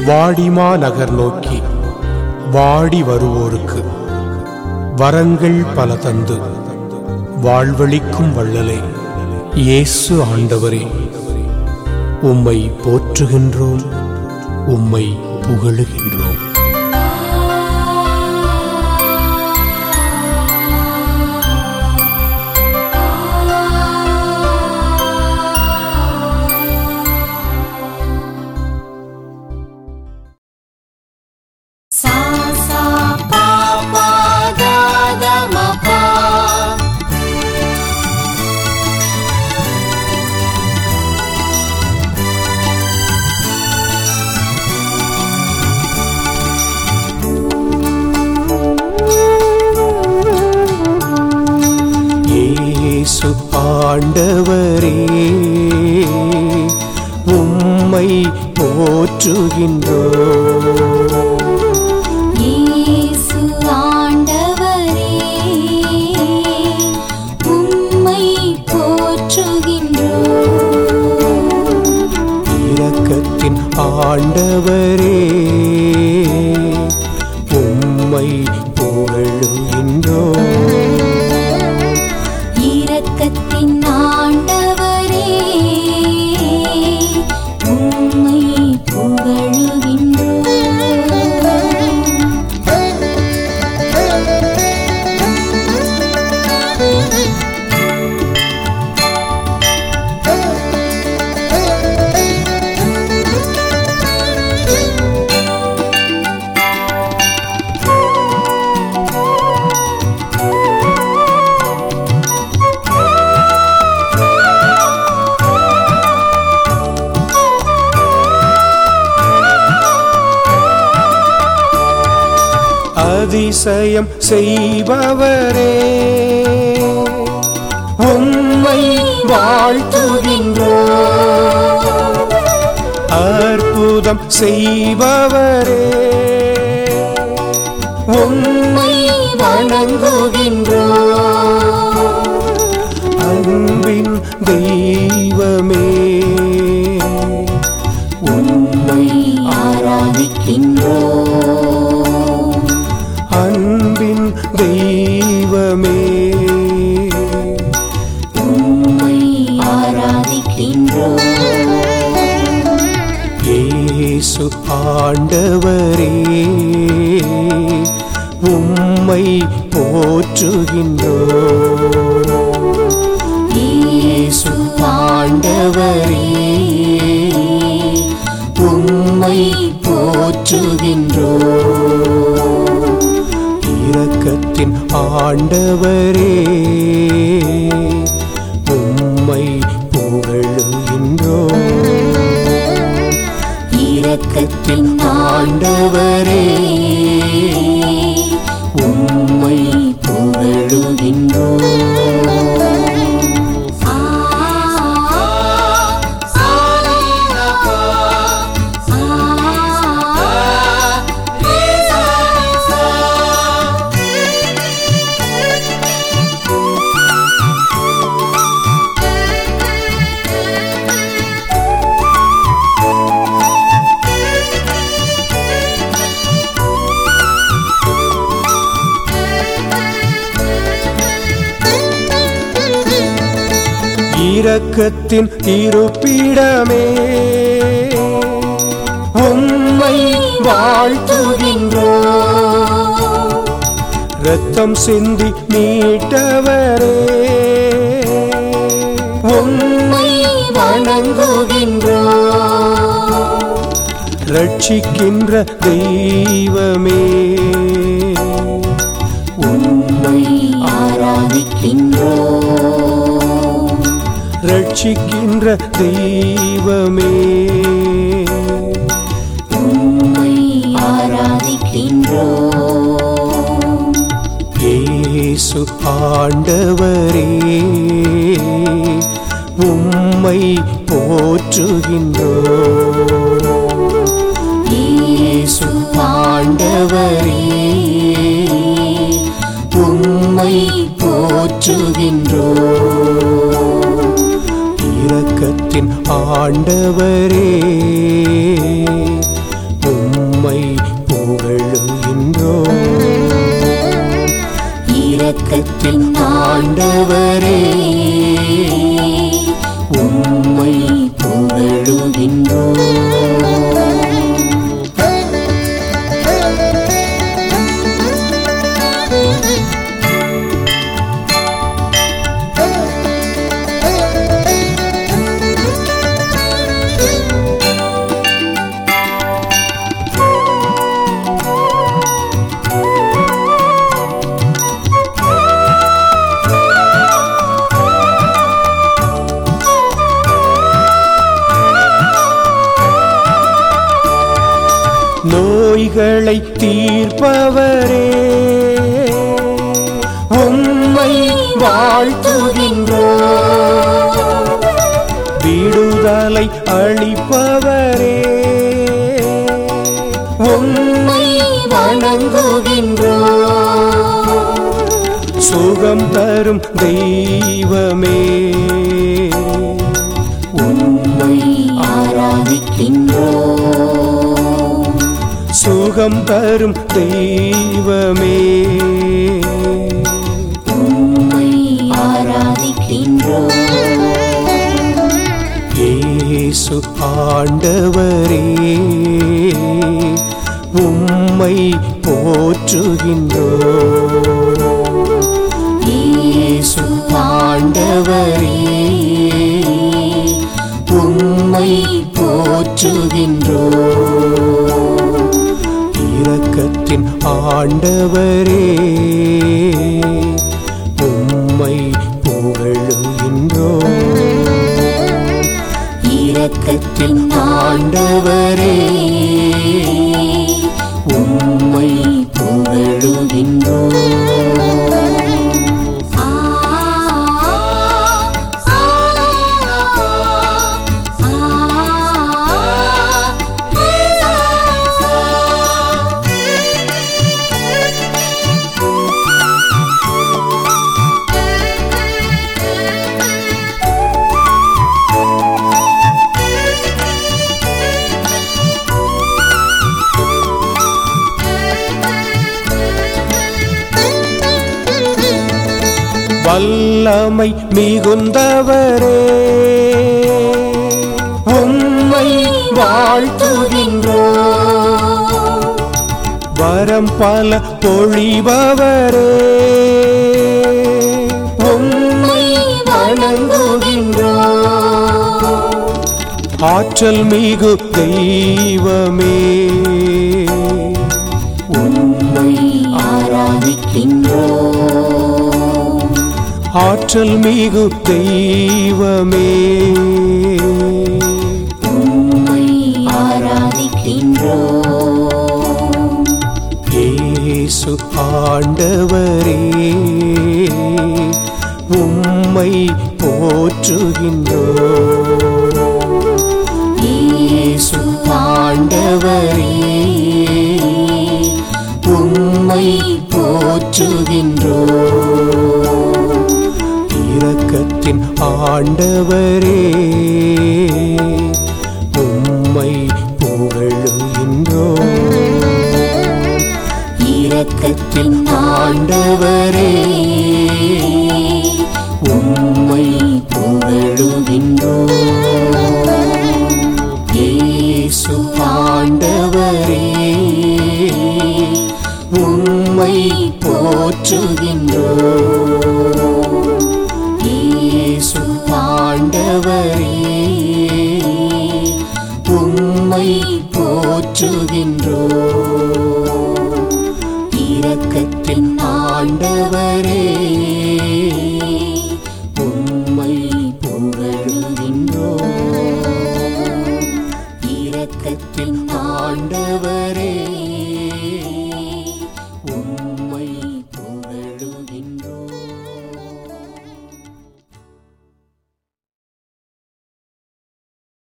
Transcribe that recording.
வாடிமா நகர் நோக்கி வாடி வருவோருக்கு வரங்கள் பல தந்து வாழ்வளிக்கும் வள்ளலே இயேசு ஆண்டவரே, உம்மை போற்றுகின்றோம், உம்மை புகழுகின்றோம். இயேசு ஆண்டவரே, உம்மை போற்றுகின்றோம். இயேசு ஆண்டவரே, உம்மை போற்றுகின்றோம். இரக்கத்தின் ஆண்டவரே, உம்மை புகழுகின்றோம். இரக்கத்தின் ஆண்டவரே, உம்மை புகழுகின்றோம். அதிசயம் செய்பவரே, உம்மை வாழ்த்துகின்றோம். அற்புதம் செய்பவரே, உம்மை வணங்குகின்றோம். அன்பின் தெய்வமே, உம்மை ஆராதிக்கின்றோம். அன்பின் தெய்வமே, உம்மை ஆராதிக்கின்றோம். இயேசு ஆண்டவரே, உம்மை போற்றுகின்றோம். இயேசு ஆண்டவரே, உம்மை போற்றுகின்றோம். இரக்கத்தின் ஆண்டவரே, உம்மை புகழுகின்றோம். இரக்கத்தின் ஆண்டவரே, உம்மை புகழுகின்றோம். இரக்கத்தின் இருப்பிடமே, உம்மை வாழ்த்துகின்றோம். இரத்தம் சிந்தி மீட்டவரே, உம்மை வணங்குகின்றோம். ரட்சிக்கின்ற தெய்வமே, உம்மை ஆராதிக்கின்றோம். ரட்சிக்கின்ற தெய்வமே, உம்மை ஆராதிக்கின்றோம். இயேசு ஆண்டவரே, உம்மை போற்றுகின்றோம். இயேசு ஆண்டவரே, உம்மை போற்றுகின்றோம். இரக்கத்தின் ஆண்டவரே, உம்மை நோய்களை தீர்ப்பவரே, உம்மை வாழ்த்துகின்றோம். விடுதலை அளிப்பவரே, உம்மை வணங்குகின்றோம். சுகம் தரும் தெய்வமே, உம்மை ஆராதிக்கின்றோம். சுகம் தரும் தெய்வமே, உம்மை ஆராதிக்கின்றோம். இயேசு ஆண்டவரே, உம்மை போற்றுகின்றோம். இயேசு ஆண்டவரே, உம்மை போற்றுகின்றோம். இரக்கத்தின் ஆண்டவரே, உம்மை புகழுகின்றோம். இரக்கத்தின் ஆண்டவரே, உம்மை புகழுகின்றோம். வல்லமை மிகுந்தவரே, உம்மை வாழ்த்துகின்றோம். வரம் பல பொழிபவரே, உம்மை வணங்குகின்றோம். ஆற்றல் மிகு தெய்வமே, உம்மை ஆராதிக்கின்றோம். ஆற்றல் மிகு தெய்வமே, உம்மை ஆராதிக்கின்றோம். இயேசு ஆண்டவரே, உம்மை போற்றுகின்றோம். இயேசு ஆண்டவரே, உம்மை போற்றுகின்றோம். இரக்கத்தின் ஆண்டவரே, உம்மை புகழுகின்றோம். இரக்கத்தின் ஆண்டவரே, உம்மை புகழுகின்றோம். இயேசு ஆண்டவரே, உம்மை போற்றுகின்றோம். இயேசு ஆண்டவரே, உம்மை போற்றுகின்றோம். இரக்கத்தின் ஆண்டவரே, உம்மை புகழுகின்றோம். இரக்கத்தின் ஆண்டவரே,